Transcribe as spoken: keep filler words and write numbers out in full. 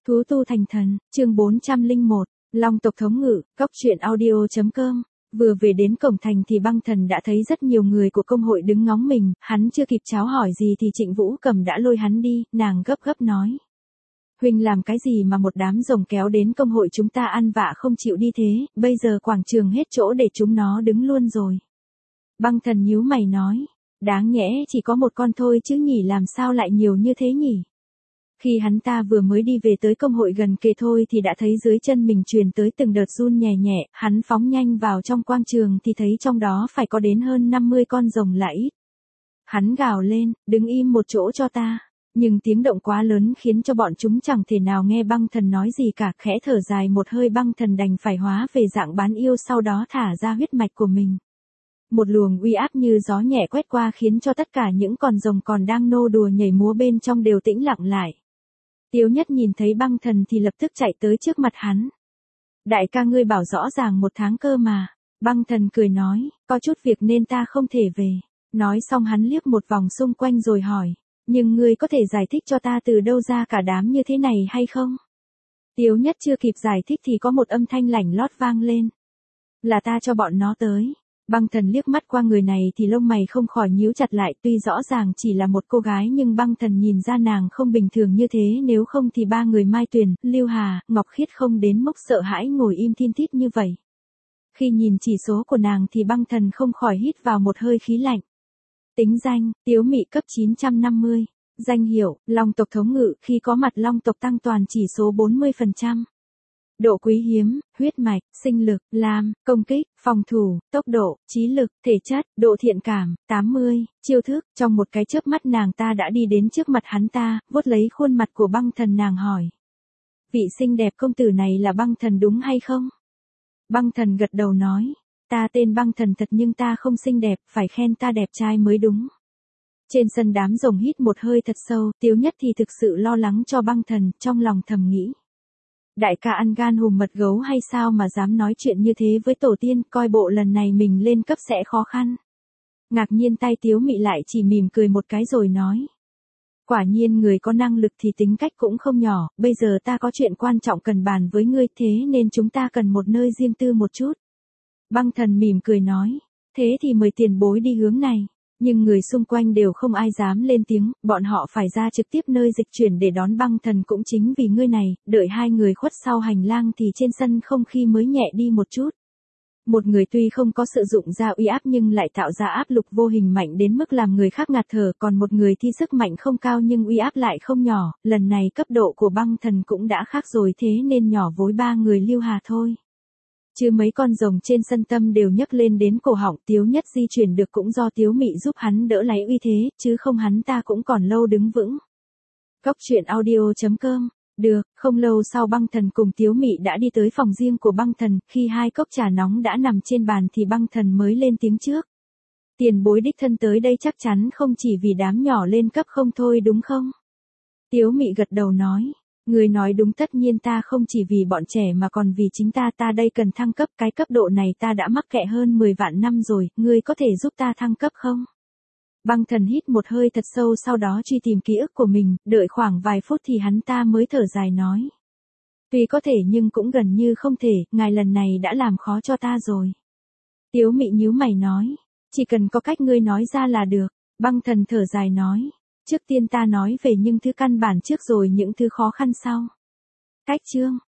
Thú tu thành thần, chương bốn trăm lẻ một, Long tộc thống ngự, cốc truyện audio.com. Vừa về đến cổng thành thì băng thần đã thấy rất nhiều người của công hội đứng ngóng mình, hắn chưa kịp cháo hỏi gì thì Trịnh Vũ Cầm đã lôi hắn đi, nàng gấp gấp nói. Huynh làm cái gì mà một đám rồng kéo đến công hội chúng ta ăn vạ không chịu đi thế, bây giờ quảng trường hết chỗ để chúng nó đứng luôn rồi. Băng thần nhíu mày nói, đáng nhẽ chỉ có một con thôi chứ nhỉ, làm sao lại nhiều như thế nhỉ? Khi hắn ta vừa mới đi về tới công hội gần kề thôi thì đã thấy dưới chân mình truyền tới từng đợt run nhẹ nhẹ, hắn phóng nhanh vào trong quang trường thì thấy trong đó phải có đến hơn năm mươi con rồng là ít. Hắn gào lên, đứng im một chỗ cho ta, nhưng tiếng động quá lớn khiến cho bọn chúng chẳng thể nào nghe băng thần nói gì cả, khẽ thở dài một hơi băng thần đành phải hóa về dạng bán yêu sau đó thả ra huyết mạch của mình. Một luồng uy áp như gió nhẹ quét qua khiến cho tất cả những con rồng còn đang nô đùa nhảy múa bên trong đều tĩnh lặng lại. Tiếu Nhất nhìn thấy băng thần thì lập tức chạy tới trước mặt hắn. Đại ca ngươi bảo rõ ràng một tháng cơ mà. Băng thần cười nói, có chút việc nên ta không thể về. Nói xong hắn liếc một vòng xung quanh rồi hỏi, nhưng ngươi có thể giải thích cho ta từ đâu ra cả đám như thế này hay không? Tiếu Nhất chưa kịp giải thích thì có một âm thanh lảnh lót vang lên. Là ta cho bọn nó tới. Băng thần liếc mắt qua người này thì lông mày không khỏi nhíu chặt lại, tuy rõ ràng chỉ là một cô gái nhưng băng thần nhìn ra nàng không bình thường như thế, nếu không thì ba người Mai Tuyền, Lưu Hà, Ngọc Khiết không đến mức sợ hãi ngồi im thiên thít như vậy. Khi nhìn chỉ số của nàng thì băng thần không khỏi hít vào một hơi khí lạnh. Tính danh, Tiếu Mị cấp chín trăm năm mươi. Danh hiệu, Long tộc thống ngự, khi có mặt Long tộc tăng toàn chỉ số bốn mươi phần trăm. Độ quý hiếm, huyết mạch, sinh lực, lam, công kích, phòng thủ, tốc độ, trí lực, thể chất, độ thiện cảm, tám mươi, chiêu thức. Trong một cái chớp mắt nàng ta đã đi đến trước mặt hắn ta, vuốt lấy khuôn mặt của băng thần nàng hỏi. Vị xinh đẹp công tử này là băng thần đúng hay không? Băng thần gật đầu nói, ta tên băng thần thật nhưng ta không xinh đẹp, phải khen ta đẹp trai mới đúng. Trên sân đám rồng hít một hơi thật sâu, Tiếu Nhất thì thực sự lo lắng cho băng thần, trong lòng thầm nghĩ. Đại ca ăn gan hùm mật gấu hay sao mà dám nói chuyện như thế với tổ tiên, coi bộ lần này mình lên cấp sẽ khó khăn. Ngạc nhiên tay Tiếu Mị lại chỉ mỉm cười một cái rồi nói. Quả nhiên người có năng lực thì tính cách cũng không nhỏ, bây giờ ta có chuyện quan trọng cần bàn với ngươi thế nên chúng ta cần một nơi riêng tư một chút. Băng thần mỉm cười nói, thế thì mời tiền bối đi hướng này. Nhưng người xung quanh đều không ai dám lên tiếng, bọn họ phải ra trực tiếp nơi dịch chuyển để đón băng thần cũng chính vì ngươi này, đợi hai người khuất sau hành lang thì trên sân không khí mới nhẹ đi một chút. Một người tuy không có sự dụng ra uy áp nhưng lại tạo ra áp lực vô hình mạnh đến mức làm người khác ngạt thở, còn một người thì sức mạnh không cao nhưng uy áp lại không nhỏ, lần này cấp độ của băng thần cũng đã khác rồi thế nên nhỏ với ba người Lưu Hà thôi. Chứ mấy con rồng trên sân tâm đều nhấc lên đến cổ họng, Tiếu Nhất di chuyển được cũng do Tiếu Mị giúp hắn đỡ lấy uy thế, chứ không hắn ta cũng còn lâu đứng vững. Cốc truyện audio.com. Được, không lâu sau băng thần cùng Tiếu Mị đã đi tới phòng riêng của băng thần, khi hai cốc trà nóng đã nằm trên bàn thì băng thần mới lên tiếng trước. Tiền bối đích thân tới đây chắc chắn không chỉ vì đám nhỏ lên cấp không thôi đúng không? Tiếu Mị gật đầu nói. Người nói đúng, tất nhiên ta không chỉ vì bọn trẻ mà còn vì chính ta, ta đây cần thăng cấp, cái cấp độ này ta đã mắc kẹ hơn mười vạn năm rồi, ngươi có thể giúp ta thăng cấp không? Băng thần hít một hơi thật sâu sau đó truy tìm ký ức của mình, đợi khoảng vài phút thì hắn ta mới thở dài nói. Tuy có thể nhưng cũng gần như không thể, ngài lần này đã làm khó cho ta rồi. Tiếu Mị nhíu mày nói, chỉ cần có cách ngươi nói ra là được, băng thần thở dài nói. Trước tiên ta nói về những thứ căn bản trước rồi những thứ khó khăn sau. Cách chương,